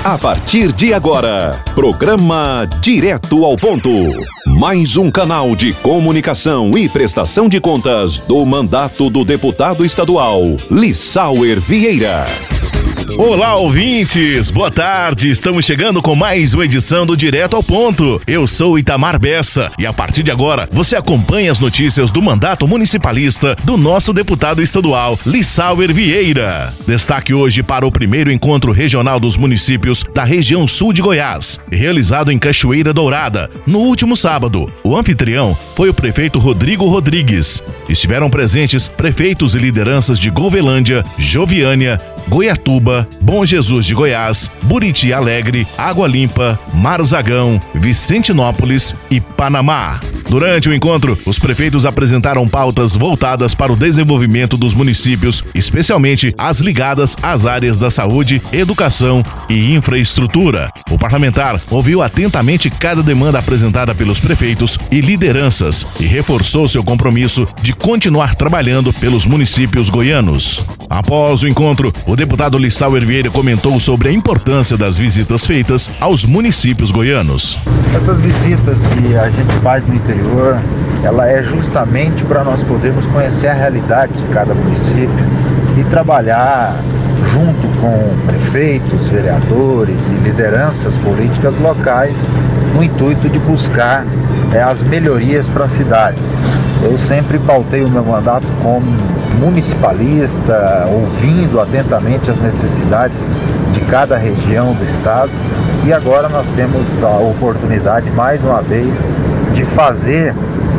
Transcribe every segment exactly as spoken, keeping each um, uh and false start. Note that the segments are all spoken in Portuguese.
A partir de agora, programa Direto ao Ponto. Mais um canal de comunicação e prestação de contas do mandato do deputado estadual Lissauer Vieira. Olá, ouvintes! Boa tarde! Estamos chegando com mais uma edição do Direto ao Ponto. Eu sou Itamar Bessa e a partir de agora você acompanha as notícias do mandato municipalista do nosso deputado estadual Lissauer Vieira. Destaque hoje para o primeiro encontro regional dos municípios da região sul de Goiás, realizado em Cachoeira Dourada, no último sábado. O anfitrião foi o prefeito Rodrigo Rodrigues. Estiveram presentes prefeitos e lideranças de Golvelândia, Joviânia, Goiatuba, Bom Jesus de Goiás, Buriti Alegre, Água Limpa, Marzagão, Vicentinópolis e Panamá. Durante o encontro, os prefeitos apresentaram pautas voltadas para o desenvolvimento dos municípios, especialmente as ligadas às áreas da saúde, educação e infraestrutura. O parlamentar ouviu atentamente cada demanda apresentada pelos prefeitos e lideranças e reforçou seu compromisso de continuar trabalhando pelos municípios goianos. Após o encontro, o deputado Lissauer Vieira comentou sobre a importância das visitas feitas aos municípios goianos. Essas visitas que a gente faz no interior, ela é justamente para nós podermos conhecer a realidade de cada município e trabalhar junto com prefeitos, vereadores e lideranças políticas locais no intuito de buscar é, as melhorias para as cidades. Eu sempre pautei o meu mandato como municipalista, ouvindo atentamente as necessidades de cada região do estado, e agora nós temos a oportunidade, mais uma vez, de fazer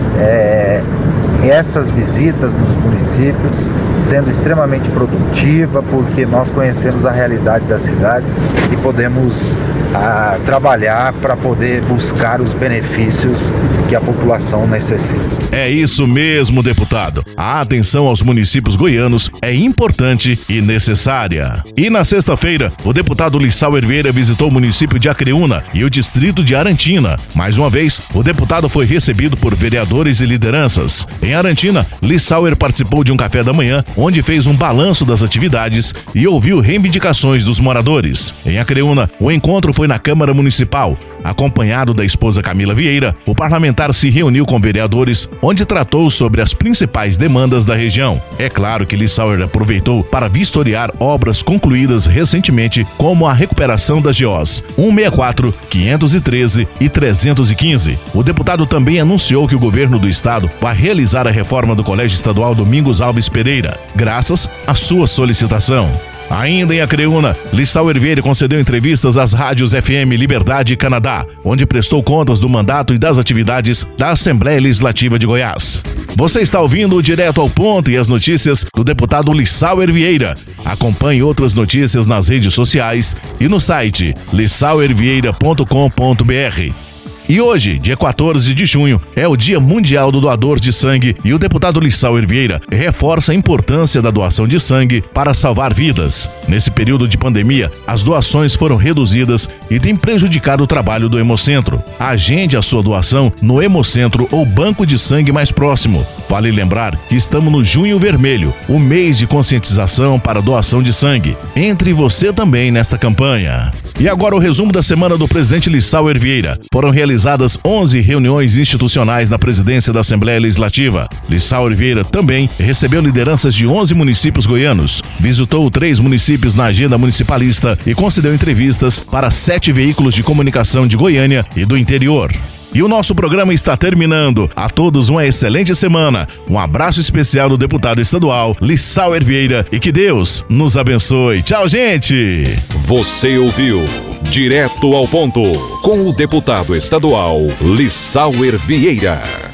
é, essas visitas nos municípios, sendo extremamente produtiva, porque nós conhecemos a realidade das cidades e podemos a, trabalhar para poder buscar os benefícios que a população necessita. É isso mesmo, deputado. A atenção aos municípios goianos é importante e necessária. E na sexta-feira, o deputado Lissauer Vieira visitou o município de Acreúna e o distrito de Arantina. Mais uma vez, o deputado foi recebido por vereadores e lideranças. Em Arantina, Lissauer participou de um café da manhã, onde fez um balanço das atividades e ouviu reivindicações dos moradores. Em Acreúna, o encontro foi na Câmara Municipal. Acompanhado da esposa Camila Vieira, o parlamentar se reuniu com vereadores, onde tratou sobre as principais demandas da região. É claro que Lissauer aproveitou para vistoriar obras concluídas recentemente, como a recuperação das G Os cento e sessenta e quatro, quinhentos e treze e trezentos e quinze. O deputado também anunciou que o governo do estado vai realizar a reforma do Colégio Estadual Domingos Alves Pereira, graças à sua solicitação. Ainda em Acreúna, Lissauer Vieira concedeu entrevistas às rádios F M Liberdade e Canadá, onde prestou contas do mandato e das atividades da Assembleia Legislativa de Goiás. Você está ouvindo o Direto ao Ponto e as notícias do deputado Lissauer Vieira. Acompanhe outras notícias nas redes sociais e no site lissauer vieira ponto com ponto b r. E hoje, dia quatorze de junho, é o Dia Mundial do Doador de Sangue e o deputado Lissauer Vieira reforça a importância da doação de sangue para salvar vidas. Nesse período de pandemia, as doações foram reduzidas e tem prejudicado o trabalho do Hemocentro. Agende a sua doação no Hemocentro ou banco de sangue mais próximo. Vale lembrar que estamos no Junho Vermelho, o mês de conscientização para a doação de sangue. Entre você também nesta campanha. E agora o resumo da semana do presidente Lissauer Vieira. Foram realizadas onze reuniões institucionais na presidência da Assembleia Legislativa. Lissauer Vieira também recebeu lideranças de onze municípios goianos, visitou três municípios na agenda municipalista e concedeu entrevistas para sete veículos de comunicação de Goiânia e do interior. E o nosso programa está terminando. A todos uma excelente semana. Um abraço especial do deputado estadual Lissauer Vieira e que Deus nos abençoe. Tchau, gente! Você ouviu Direto ao Ponto com o deputado estadual Lissauer Vieira.